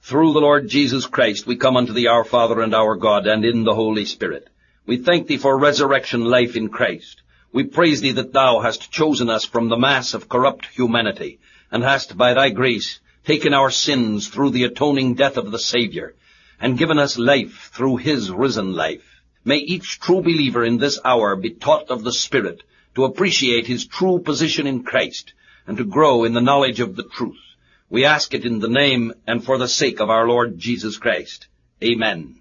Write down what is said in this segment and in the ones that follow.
Through the Lord Jesus Christ we come unto thee, our Father and our God, and in the Holy Spirit. We thank thee for resurrection life in Christ. We praise thee that thou hast chosen us from the mass of corrupt humanity, and hast by thy grace taken our sins through the atoning death of the Savior, and given us life through his risen life. May each true believer in this hour be taught of the Spirit to appreciate his true position in Christ, and to grow in the knowledge of the truth. We ask it in the name and for the sake of our Lord Jesus Christ. Amen.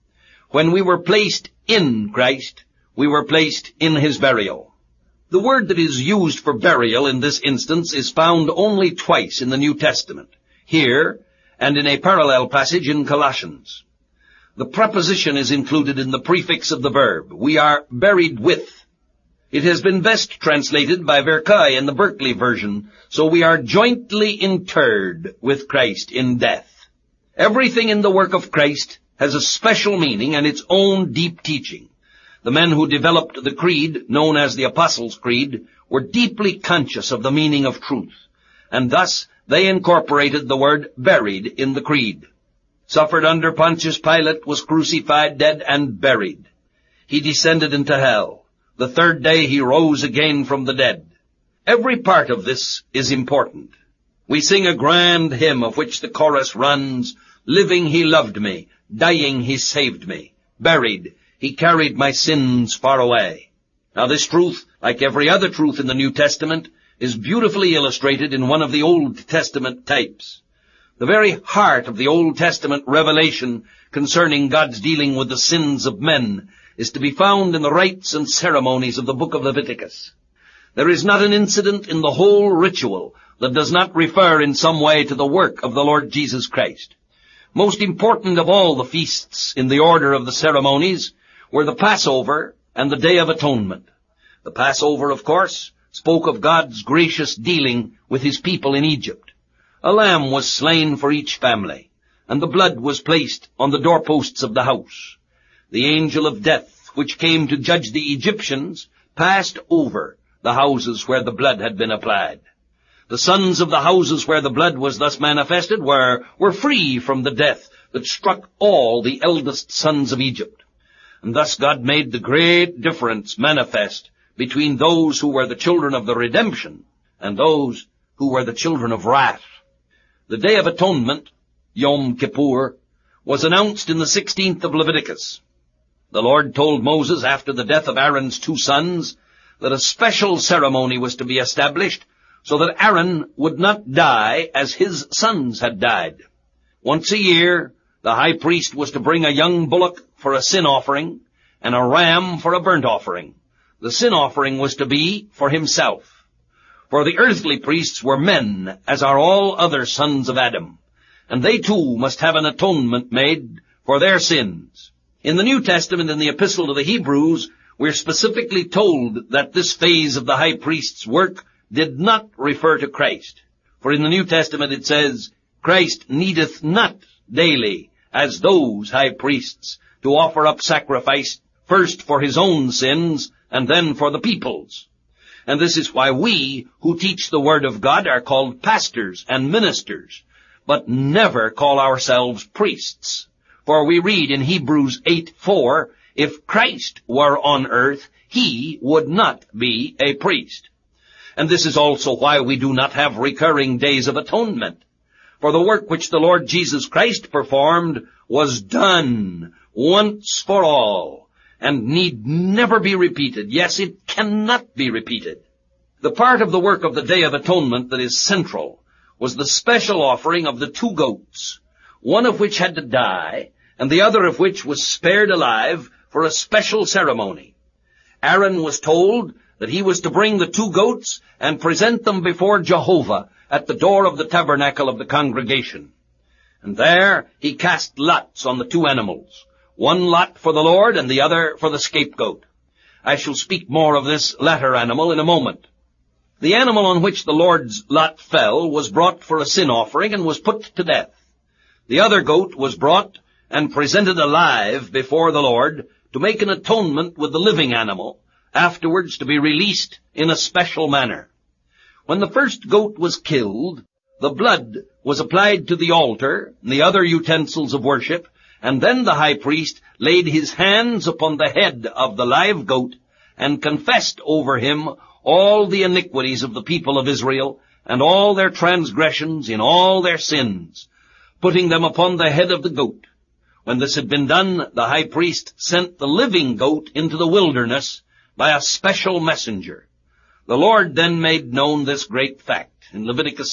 When we were placed in Christ, we were placed in his burial. The word that is used for burial in this instance is found only twice in the New Testament, here and in a parallel passage in Colossians. The preposition is included in the prefix of the verb. We are buried with. It has been best translated by Verkay in the Berkeley version, so we are jointly interred with Christ in death. Everything in the work of Christ has a special meaning and its own deep teaching. The men who developed the creed, known as the Apostles' Creed, were deeply conscious of the meaning of truth, and thus they incorporated the word buried in the creed. Suffered under Pontius Pilate, was crucified, dead, and buried. He descended into hell. The third day he rose again from the dead. Every part of this is important. We sing a grand hymn of which the chorus runs, living he loved me, dying he saved me, buried he carried my sins far away. Now this truth, like every other truth in the New Testament, is beautifully illustrated in one of the Old Testament types. The very heart of the Old Testament revelation concerning God's dealing with the sins of men is to be found in the rites and ceremonies of the book of Leviticus. There is not an incident in the whole ritual that does not refer in some way to the work of the Lord Jesus Christ. Most important of all the feasts in the order of the ceremonies were the Passover and the Day of Atonement. The Passover, of course, spoke of God's gracious dealing with his people in Egypt. A lamb was slain for each family, and the blood was placed on the doorposts of the house. The angel of death, which came to judge the Egyptians, passed over the houses where the blood had been applied. The sons of the houses where the blood was thus manifested were free from the death that struck all the eldest sons of Egypt. And thus God made the great difference manifest between those who were the children of the redemption and those who were the children of wrath. The Day of Atonement, Yom Kippur, was announced in the 16th of Leviticus. The Lord told Moses after the death of Aaron's 2 sons that a special ceremony was to be established so that Aaron would not die as his sons had died. Once a year, the high priest was to bring a young bullock for a sin offering and a ram for a burnt offering. The sin offering was to be for himself. For the earthly priests were men, as are all other sons of Adam, and they too must have an atonement made for their sins. In the New Testament, in the Epistle to the Hebrews, we're specifically told that this phase of the high priest's work did not refer to Christ. For in the New Testament it says, Christ needeth not daily, as those high priests, to offer up sacrifice first for his own sins and then for the people's. And this is why we, who teach the Word of God, are called pastors and ministers, but never call ourselves priests. For we read in Hebrews 8:4, if Christ were on earth, he would not be a priest. And this is also why we do not have recurring days of atonement. For the work which the Lord Jesus Christ performed was done once for all, and need never be repeated. Yes, it cannot be repeated. The part of the work of the Day of Atonement that is central was the special offering of the 2 goats, one of which had to die, and the other of which was spared alive for a special ceremony. Aaron was told that he was to bring the 2 goats and present them before Jehovah at the door of the tabernacle of the congregation. And there he cast lots on the 2 animals, one lot for the Lord and the other for the scapegoat. I shall speak more of this latter animal in a moment. The animal on which the Lord's lot fell was brought for a sin offering and was put to death. The other goat was brought and presented alive before the Lord to make an atonement with the living animal, afterwards to be released in a special manner. When the first goat was killed, the blood was applied to the altar and the other utensils of worship, and then the high priest laid his hands upon the head of the live goat and confessed over him all the iniquities of the people of Israel and all their transgressions in all their sins, putting them upon the head of the goat. When this had been done, the high priest sent the living goat into the wilderness by a special messenger. The Lord then made known this great fact in Leviticus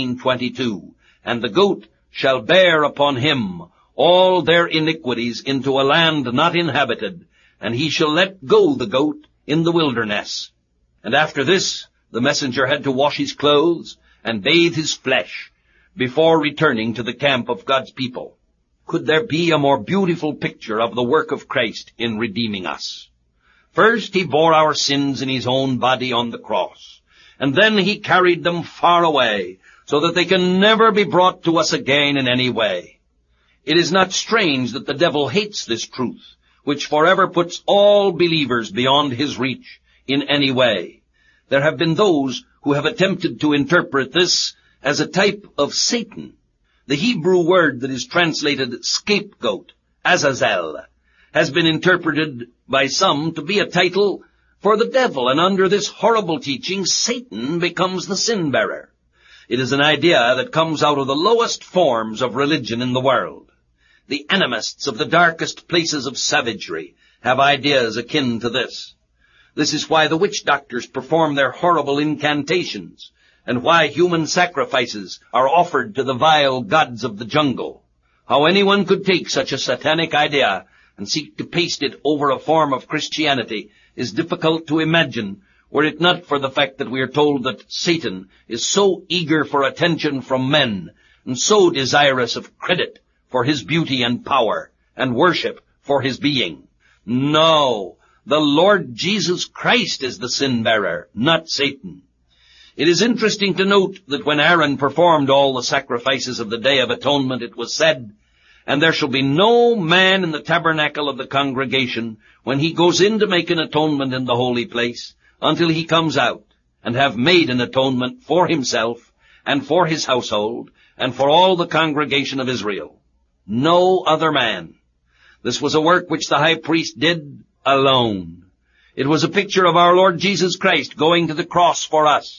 16:22, and the goat shall bear upon him all their iniquities into a land not inhabited, and he shall let go the goat in the wilderness. And after this, the messenger had to wash his clothes and bathe his flesh before returning to the camp of God's people. Could there be a more beautiful picture of the work of Christ in redeeming us? First, he bore our sins in his own body on the cross, and then he carried them far away so that they can never be brought to us again in any way. It is not strange that the devil hates this truth, which forever puts all believers beyond his reach in any way. There have been those who have attempted to interpret this as a type of Satan. The Hebrew word that is translated scapegoat, Azazel, has been interpreted by some to be a title for the devil, and under this horrible teaching, Satan becomes the sin-bearer. It is an idea that comes out of the lowest forms of religion in the world. The animists of the darkest places of savagery have ideas akin to this. This is why the witch doctors perform their horrible incantations, and why human sacrifices are offered to the vile gods of the jungle. How anyone could take such a satanic idea and seek to paste it over a form of Christianity is difficult to imagine, were it not for the fact that we are told that Satan is so eager for attention from men and so desirous of credit for his beauty and power, and worship for his being. No, the Lord Jesus Christ is the sin-bearer, not Satan. It is interesting to note that when Aaron performed all the sacrifices of the Day of Atonement, it was said, "And there shall be no man in the tabernacle of the congregation when he goes in to make an atonement in the holy place, until he comes out, and have made an atonement for himself, and for his household, and for all the congregation of Israel." No other man. This was a work which the high priest did alone. It was a picture of our Lord Jesus Christ going to the cross for us,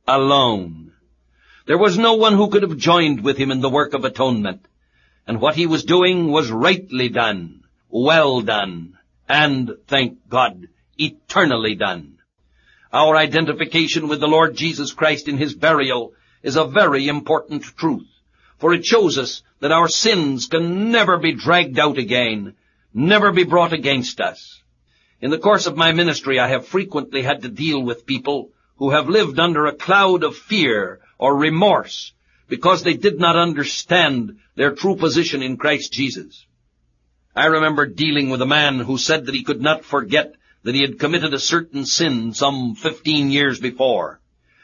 alone. There was no one who could have joined with him in the work of atonement, and what he was doing was rightly done, well done, and, thank God, eternally done. Our identification with the Lord Jesus Christ in his burial is a very important truth, for it shows us that our sins can never be dragged out again, never be brought against us. In the course of my ministry, I have frequently had to deal with people who have lived under a cloud of fear or remorse because they did not understand their true position in Christ Jesus. I remember dealing with a man who said that he could not forget that he had committed a certain sin some 15 years before.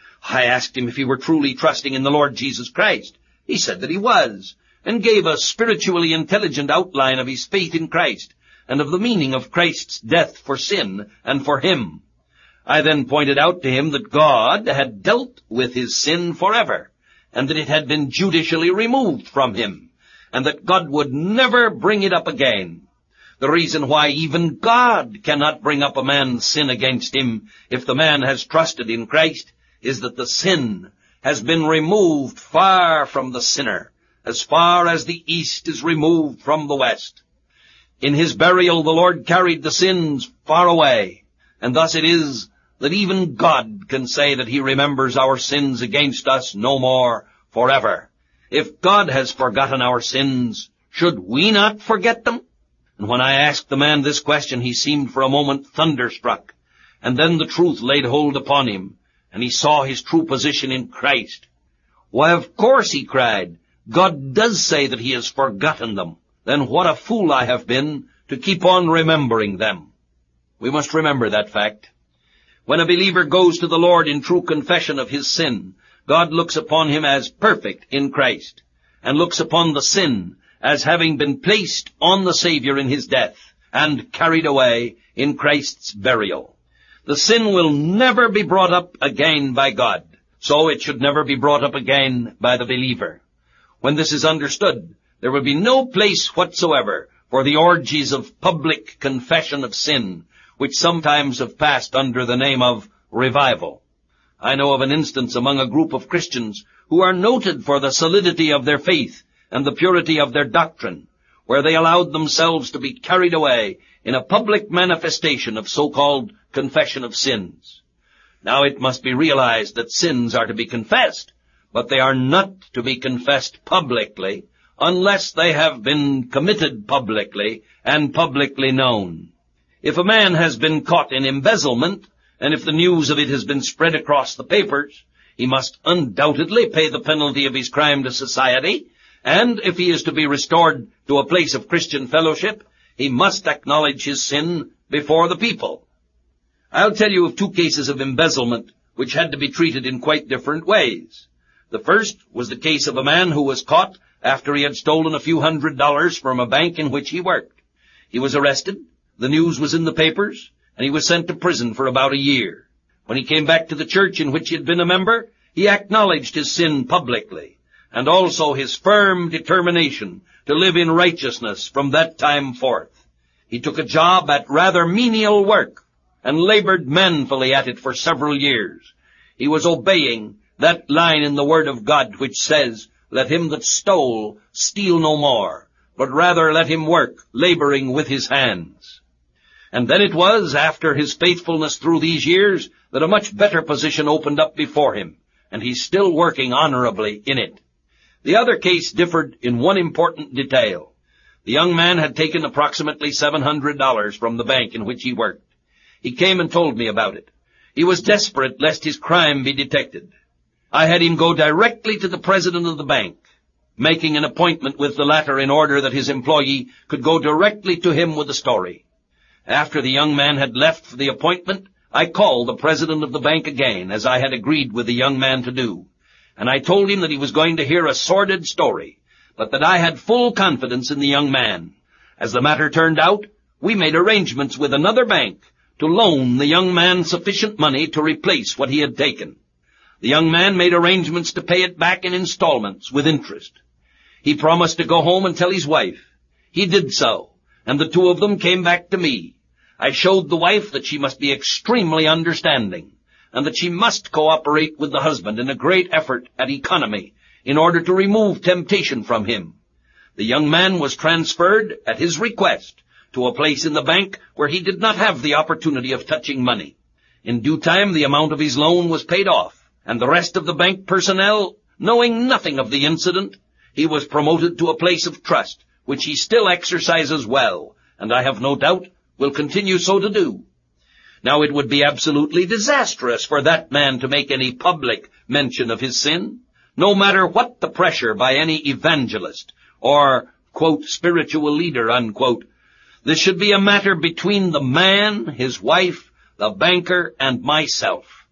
I asked him if he were truly trusting in the Lord Jesus Christ. He said that he was, and gave a spiritually intelligent outline of his faith in Christ, and of the meaning of Christ's death for sin and for him. I then pointed out to him that God had dealt with his sin forever, and that it had been judicially removed from him, and that God would never bring it up again. The reason why even God cannot bring up a man's sin against him if the man has trusted in Christ is that the sin has been removed far from the sinner, as far as the east is removed from the west. In his burial, the Lord carried the sins far away, and thus it is that even God can say that he remembers our sins against us no more forever. If God has forgotten our sins, should we not forget them? And when I asked the man this question, he seemed for a moment thunderstruck, and then the truth laid hold upon him, and he saw his true position in Christ. Why, of course, he cried, God does say that he has forgotten them. Then what a fool I have been to keep on remembering them. We must remember that fact. When a believer goes to the Lord in true confession of his sin, God looks upon him as perfect in Christ, and looks upon the sin as having been placed on the Savior in his death, and carried away in Christ's burial. The sin will never be brought up again by God, so it should never be brought up again by the believer. When this is understood, there will be no place whatsoever for the orgies of public confession of sin, which sometimes have passed under the name of revival. I know of an instance among a group of Christians who are noted for the solidity of their faith and the purity of their doctrine, where they allowed themselves to be carried away in a public manifestation of so-called confession of sins. Now it must be realized that sins are to be confessed, but they are not to be confessed publicly unless they have been committed publicly and publicly known. If a man has been caught in embezzlement, and if the news of it has been spread across the papers, he must undoubtedly pay the penalty of his crime to society, and if he is to be restored to a place of Christian fellowship, he must acknowledge his sin before the people. I'll tell you of two cases of embezzlement which had to be treated in quite different ways. The first was the case of a man who was caught after he had stolen a few $100s from a bank in which he worked. He was arrested, the news was in the papers, and he was sent to prison for about a year. When he came back to the church in which he had been a member, he acknowledged his sin publicly, and also his firm determination to live in righteousness from that time forth. He took a job at rather menial work, and labored manfully at it for several years. He was obeying that line in the Word of God which says, "Let him that stole steal no more, but rather let him work, laboring with his hands." And then it was, after his faithfulness through these years, that a much better position opened up before him, and he's still working honorably in it. The other case differed in one important detail. The young man had taken approximately $700 from the bank in which he worked. He came and told me about it. He was desperate lest his crime be detected. I had him go directly to the president of the bank, making an appointment with the latter in order that his employee could go directly to him with the story. After the young man had left for the appointment, I called the president of the bank again, as I had agreed with the young man to do, and I told him that he was going to hear a sordid story, but that I had full confidence in the young man. As the matter turned out, we made arrangements with another bank to loan the young man sufficient money to replace what he had taken. The young man made arrangements to pay it back in installments with interest. He promised to go home and tell his wife. He did so, and the two of them came back to me. I showed the wife that she must be extremely understanding, and that she must cooperate with the husband in a great effort at economy in order to remove temptation from him. The young man was transferred, at his request, to a place in the bank where he did not have the opportunity of touching money. In due time, the amount of his loan was paid off, and the rest of the bank personnel, knowing nothing of the incident, he was promoted to a place of trust, which he still exercises well, and I have no doubt will continue so to do. Now, it would be absolutely disastrous for that man to make any public mention of his sin, no matter what the pressure by any evangelist or, quote, spiritual leader, unquote. This should be a matter between the man, his wife, the banker, and myself.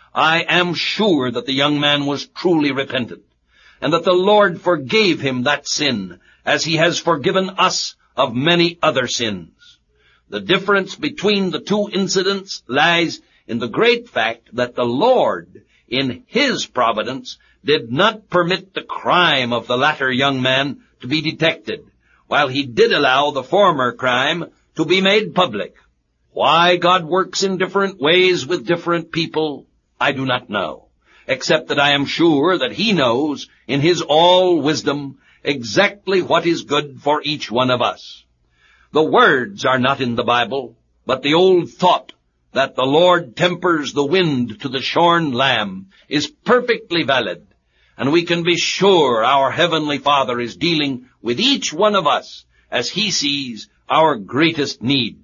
I am sure that the young man was truly repentant, and that the Lord forgave him that sin, as he has forgiven us of many other sins. The difference between the two incidents lies in the great fact that the Lord, in His providence, did not permit the crime of the latter young man to be detected, while He did allow the former crime to be made public. Why God works in different ways with different people, I do not know, except that I am sure that He knows, in His all-wisdom, exactly what is good for each one of us. The words are not in the Bible, but the old thought that the Lord tempers the wind to the shorn lamb is perfectly valid, and we can be sure our Heavenly Father is dealing with each one of us as He sees our greatest need.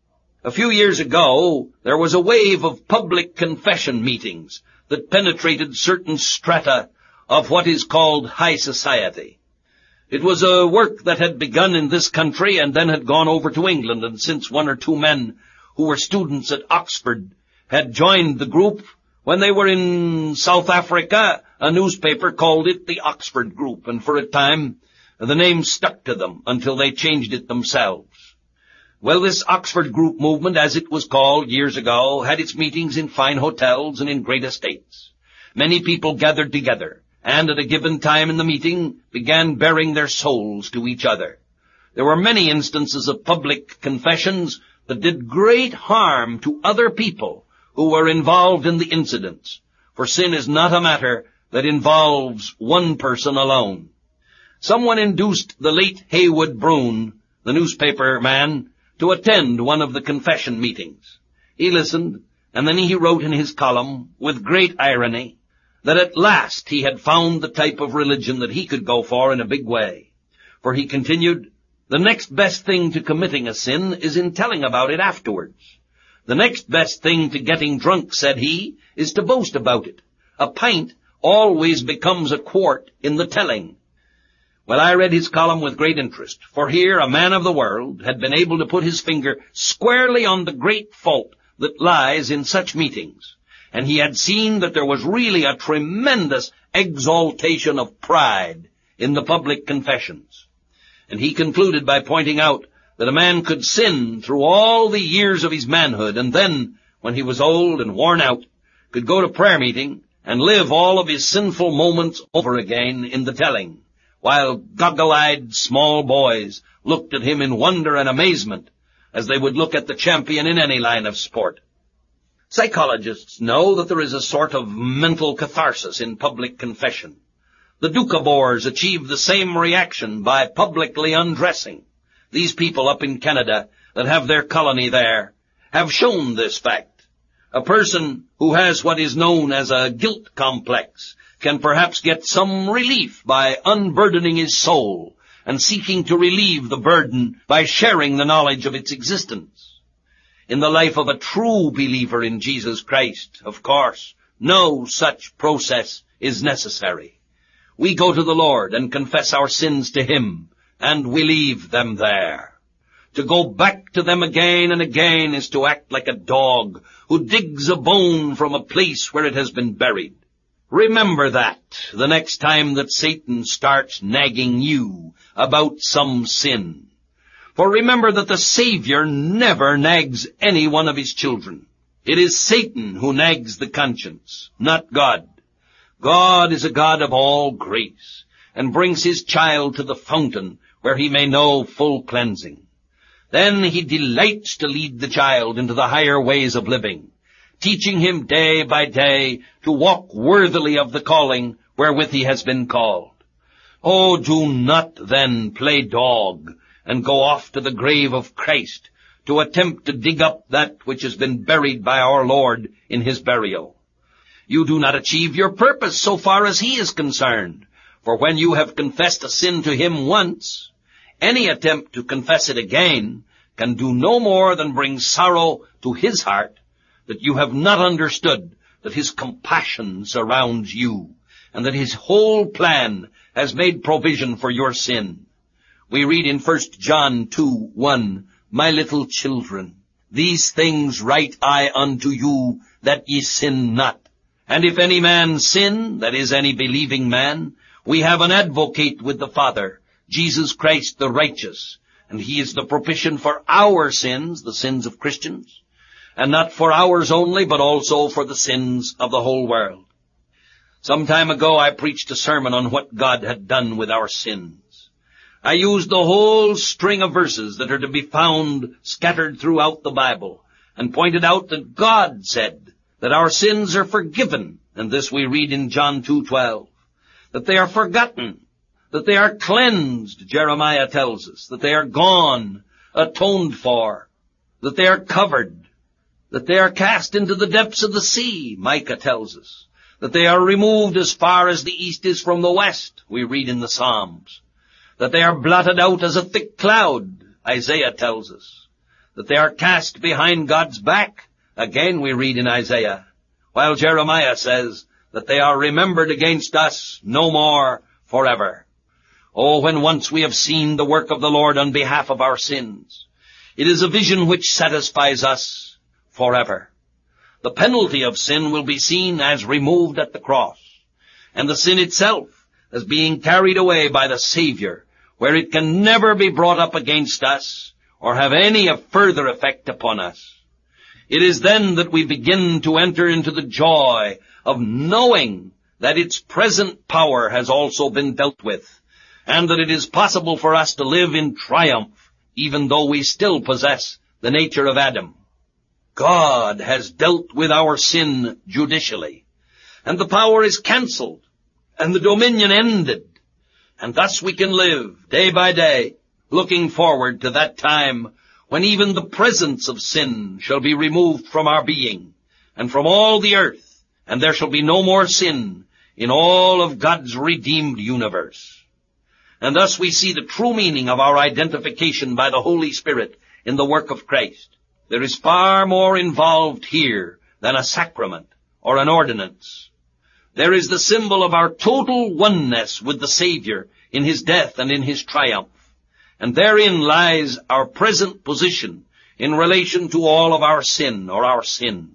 A few years ago, there was a wave of public confession meetings that penetrated certain strata of what is called high society. It was a work that had begun in this country and then had gone over to England, and since one or two men who were students at Oxford had joined the group, when they were in South Africa, a newspaper called it the Oxford Group, and for a time the name stuck to them until they changed it themselves. Well, this Oxford Group movement, as it was called years ago, had its meetings in fine hotels and in great estates. Many people gathered together, and at a given time in the meeting began baring their souls to each other. There were many instances of public confessions that did great harm to other people who were involved in the incidents, for sin is not a matter that involves one person alone. Someone induced the late Haywood Broun, the newspaper man, to attend one of the confession meetings. He listened, and then he wrote in his column, with great irony, that at last he had found the type of religion that he could go for in a big way. For he continued, the next best thing to committing a sin is in telling about it afterwards. The next best thing to getting drunk, said he, is to boast about it. A pint always becomes a quart in the telling. Well, I read his column with great interest, for here a man of the world had been able to put his finger squarely on the great fault that lies in such meetings, and he had seen that there was really a tremendous exaltation of pride in the public confessions. And he concluded by pointing out that a man could sin through all the years of his manhood, and then, when he was old and worn out, could go to prayer meeting and live all of his sinful moments over again in the telling, while goggle-eyed small boys looked at him in wonder and amazement, as they would look at the champion in any line of sport. Psychologists know that there is a sort of mental catharsis in public confession. The Doukhobors achieve the same reaction by publicly undressing. These people up in Canada that have their colony there have shown this fact. A person who has what is known as a guilt complex can perhaps get some relief by unburdening his soul and seeking to relieve the burden by sharing the knowledge of its existence. In the life of a true believer in Jesus Christ, of course, no such process is necessary. We go to the Lord and confess our sins to Him, and we leave them there. To go back to them again and again is to act like a dog who digs a bone from a place where it has been buried. Remember that the next time that Satan starts nagging you about some sin. For remember that the Savior never nags any one of His children. It is Satan who nags the conscience, not God. God is a God of all grace, and brings His child to the fountain where he may know full cleansing. Then He delights to lead the child into the higher ways of living, teaching him day by day to walk worthily of the calling wherewith he has been called. Oh, do not then play dog and go off to the grave of Christ to attempt to dig up that which has been buried by our Lord in His burial. You do not achieve your purpose so far as He is concerned, for when you have confessed a sin to Him once, any attempt to confess it again can do no more than bring sorrow to His heart, that you have not understood that His compassion surrounds you, and that His whole plan has made provision for your sin. We read in 1 John 2:1, My little children, these things write I unto you, that ye sin not. And if any man sin, that is, any believing man, we have an advocate with the Father, Jesus Christ the righteous, and He is the propitiation for our sins, the sins of Christians, and not for ours only, but also for the sins of the whole world. Some time ago I preached a sermon on what God had done with our sins. I used the whole string of verses that are to be found scattered throughout the Bible, and pointed out that God said that our sins are forgiven, and this we read in John 2:12, that they are forgotten, that they are cleansed, Jeremiah tells us, that they are gone, atoned for, that they are covered, that they are cast into the depths of the sea, Micah tells us, that they are removed as far as the east is from the west, we read in the Psalms, that they are blotted out as a thick cloud, Isaiah tells us, that they are cast behind God's back, again we read in Isaiah, while Jeremiah says that they are remembered against us no more forever. Oh, when once we have seen the work of the Lord on behalf of our sins, it is a vision which satisfies us forever. The penalty of sin will be seen as removed at the cross, and the sin itself as being carried away by the Savior, where it can never be brought up against us or have any further effect upon us. It is then that we begin to enter into the joy of knowing that its present power has also been dealt with, and that it is possible for us to live in triumph, even though we still possess the nature of Adam. God has dealt with our sin judicially, and the power is cancelled, and the dominion ended, and thus we can live day by day, looking forward to that time when even the presence of sin shall be removed from our being, and from all the earth, and there shall be no more sin in all of God's redeemed universe. And thus we see the true meaning of our identification by the Holy Spirit in the work of Christ. There is far more involved here than a sacrament or an ordinance. There is the symbol of our total oneness with the Savior in his death and in his triumph. And therein lies our present position in relation to all of our sin or our sins.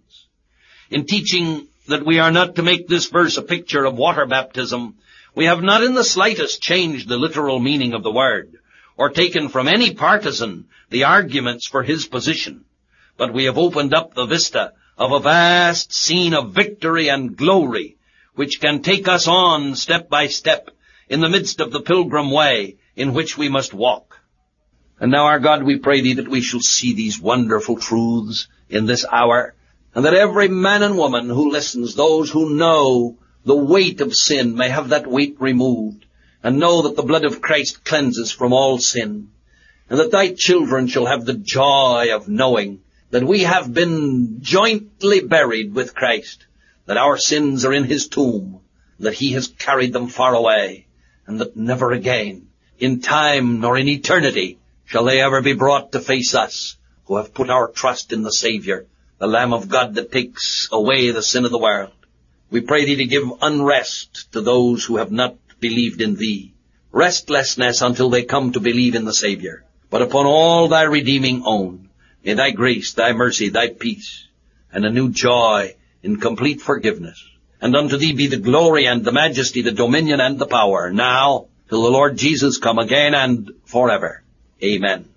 In teaching that we are not to make this verse a picture of water baptism, we have not in the slightest changed the literal meaning of the word, or taken from any partisan the arguments for his position, but we have opened up the vista of a vast scene of victory and glory, which can take us on step by step in the midst of the pilgrim way in which we must walk. And now, our God, we pray thee that we shall see these wonderful truths in this hour, and that every man and woman who listens, those who know the weight of sin, may have that weight removed, and know that the blood of Christ cleanses from all sin, and that thy children shall have the joy of knowing that we have been jointly buried with Christ, that our sins are in his tomb, that he has carried them far away, and that never again, in time nor in eternity, shall they ever be brought to face us, who have put our trust in the Savior, the Lamb of God that takes away the sin of the world. We pray thee to give unrest to those who have not believed in thee, restlessness until they come to believe in the Savior. But upon all thy redeeming own, may thy grace, thy mercy, thy peace, and a new joy in complete forgiveness. And unto thee be the glory and the majesty, the dominion and the power, now till the Lord Jesus come again and forever. Amen.